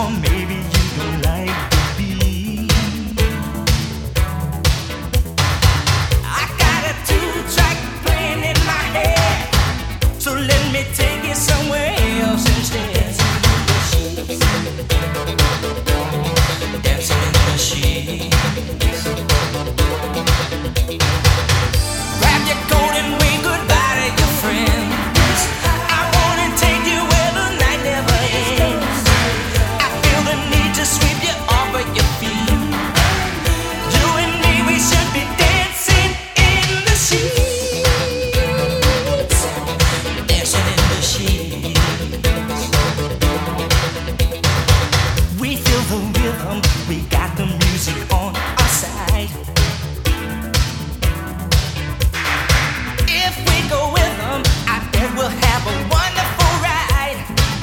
or maybe you don't like the beat. I got a two-track playing in my head, so let me take it somewhere else instead. Dancing in the sheets. Grab your coat and wave goodbye to your friends. I wanna take you where the night never ends. I feel the need to sweep you off of your feet. You and me, we should be dancing in the sheets. Dancing in the sheets. We feel the rhythm, we got the music on our side. If we go with them, I bet we'll have a wonderful ride.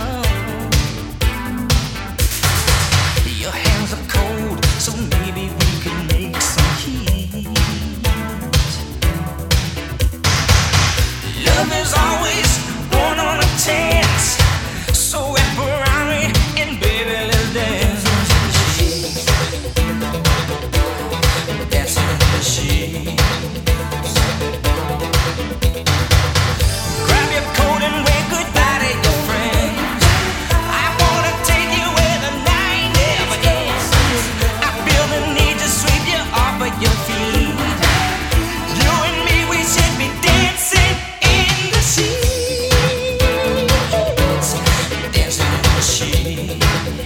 Your hands are cold, so maybe we can make some heat. Love is always born on a chance, so wrap around me and baby, let's dance. Dancing in the sheets. Grab your coat and wave goodbye to your friends. I wanna take you where the night never ends. I feel the need to sweep you off of your feet. You and me, we should be dancing in the sheets. Dancing in the sheets.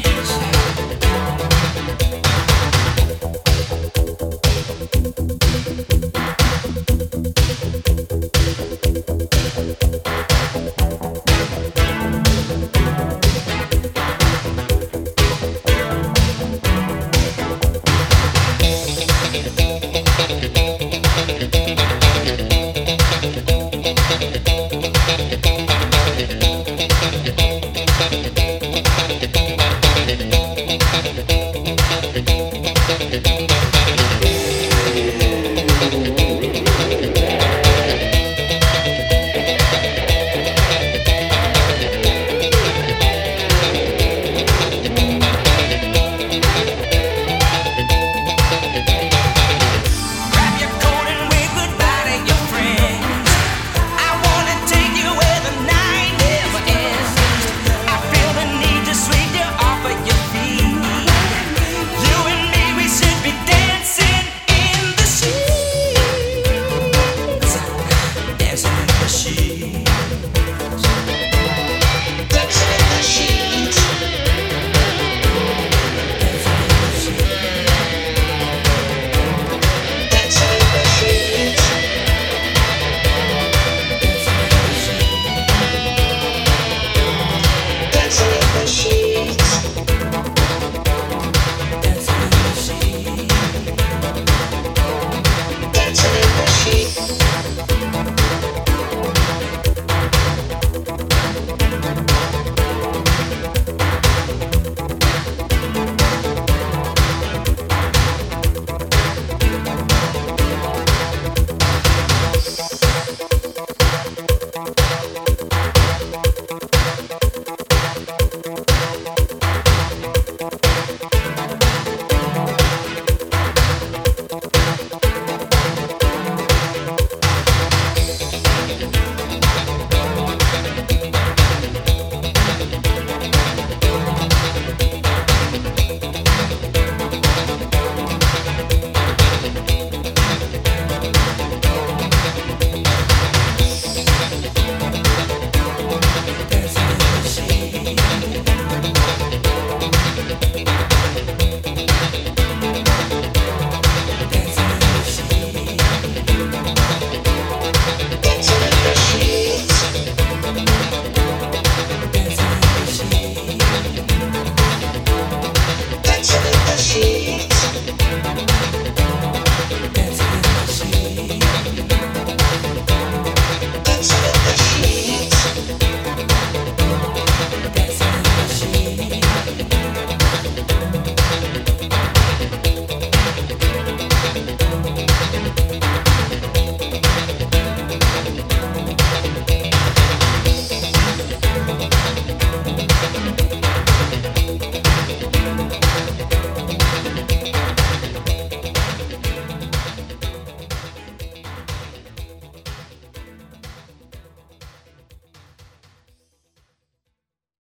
Grab your coat and wave goodbye to your friends. I wanna take you where the night never ends. I feel the need to sweep you off of your feet. You and me, we should be dancing in the sheets. Dancing in the sheets. Dancing in the sheets. Dancing in the sheets. Dancing in the sheets. Dancing in the sheets. Dancing in the sheets.